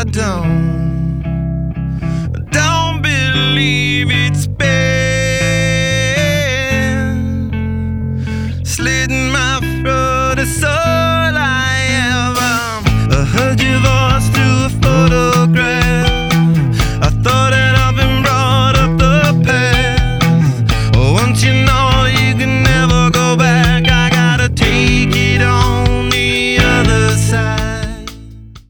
don't believe it's been slitting my throat so